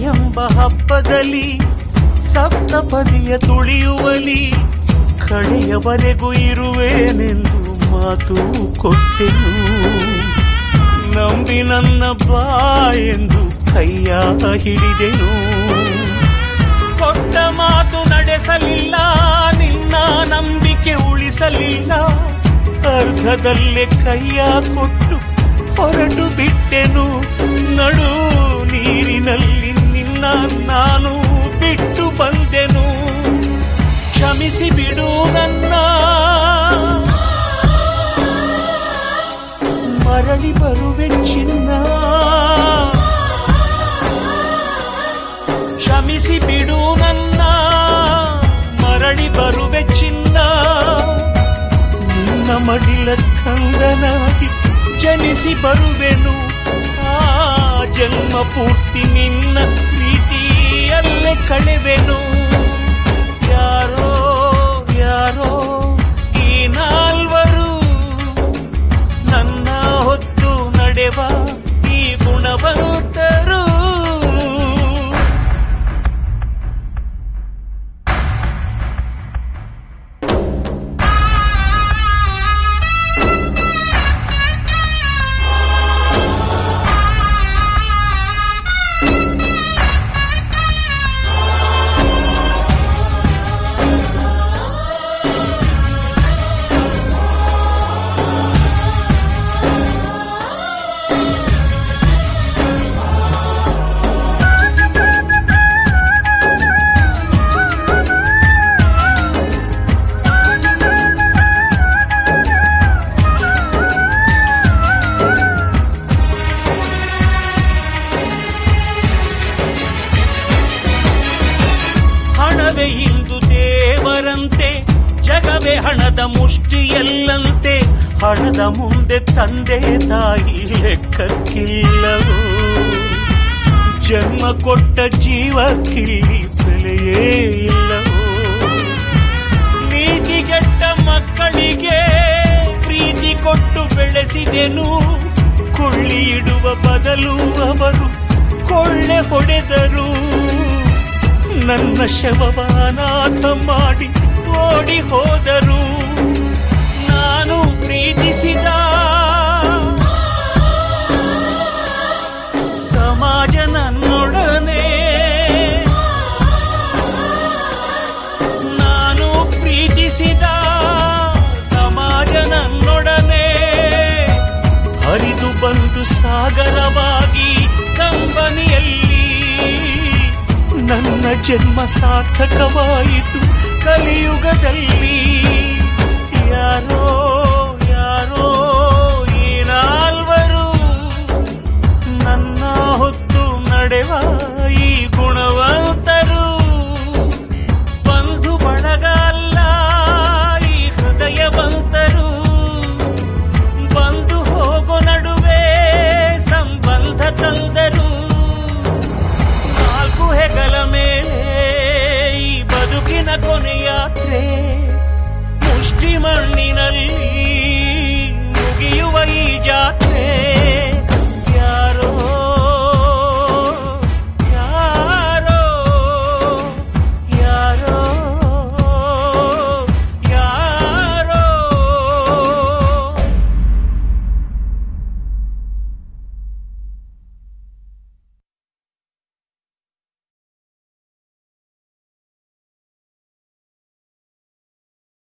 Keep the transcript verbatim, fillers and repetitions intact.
ಎಂಬ ಹಬ್ಬದಲ್ಲಿ ಸಪ್ತಪದಿಯ ತುಳಿಯುವಲಿ ಕಡೆಯವರೆಗೂ ಇರುವೇನೆಂದು ಮಾತು ಕೊಟ್ಟೆನು. ನಂಬಿ ನನ್ನ ಬಾ ಎಂದು ಕೈಯ ಹಿಡಿದೆನು. ಕೊಟ್ಟ ಮಾತು ನಡೆಸಲಿಲ್ಲ, ನಿನ್ನ ನಂಬಿಕೆ ಉಳಿಸಲಿಲ್ಲ. ಅರ್ಧದಲ್ಲೇ ಕೈಯ ಕೊಟ್ಟು ಹೊರಟು ಬಿಟ್ಟೆನು. ನಡು ನೀರಿನಲ್ಲಿ ನಿನ್ನ ನಾನು ಬಿಟ್ಟು ಬಂದೆನು. ಕ್ಷಮಿಸಿ ಬಿಡು ನನ್ನ, ಮರಳಿ ಬರುವೆ ಚಿನ್ನ. ಕ್ಷಮಿಸಿ ಬಿಡು ನನ್ನ, ಮರಳಿ ಬರುವೆ ಚಿನ್ನ. ನಿನ್ನ ಮಡಿಲ ಕಂದನಾಗಿ ಜನಿಸಿ ಬರುವೆನು. ಆ ಜನ್ಮ ಪೂರ್ತಿ ನಿನ್ನ ಪ್ರೀತಿಯಲ್ಲೇ ಕಳೆವೆನು. ಯಾರೋ ಯಾರೋ ಈ ನಾಲ್ವರು ನನ್ನ ಹೊತ್ತು ನಡೆವ ಈ ಗುಣವಂತರು. ಇಂದು ದೇವರಂತೆ ಜಗವೇ ಹಣದ ಮುಷ್ಟಿಯಲ್ಲಂತೆ. ಹಣದ ಮುಂದೆ ತಂದೆ ತಾಯಿ ಲೆಕ್ಕಕ್ಕಿಲ್ಲವೋ. ಜನ್ಮ ಕೊಟ್ಟ ಜೀವಕ್ಕಿಲ್ಲಿ ಬೆಲೆಯೇ ಇಲ್ಲವೋ. ನೀತಿಗೆಟ್ಟ ಮಕ್ಕಳಿಗೆ ಪ್ರೀತಿ ಕೊಟ್ಟು ಬೆಳೆಸಿದೆನು. ಕೊಳ್ಳಿ ಇಡುವ ಬದಲು ಅವರು ಕೊಳ್ಳೆ ಹೊಡೆದರು. ನನ್ನ ಶವವ ಅನಾಥ ಮಾಡಿ ಓಡಿ ಹೋದರು. ನಾನು ಪ್ರೀತಿಸಿದ ಸಮಾಜ ನನ್ನೊಡನೆ, ನಾನು ಪ್ರೀತಿಸಿದ ಸಮಾಜ ನನ್ನೊಡನೆ ಹರಿದು ಬಂದು ಸಾಗರವಾಗಿ ಕಂಬನಿಯಲ್ಲಿ ನನ್ನ ಜನ್ಮ ಸಾರ್ಥಕವಾಯಿತು ಕಲಿಯುಗದಲ್ಲಿ. ಯಾರೋ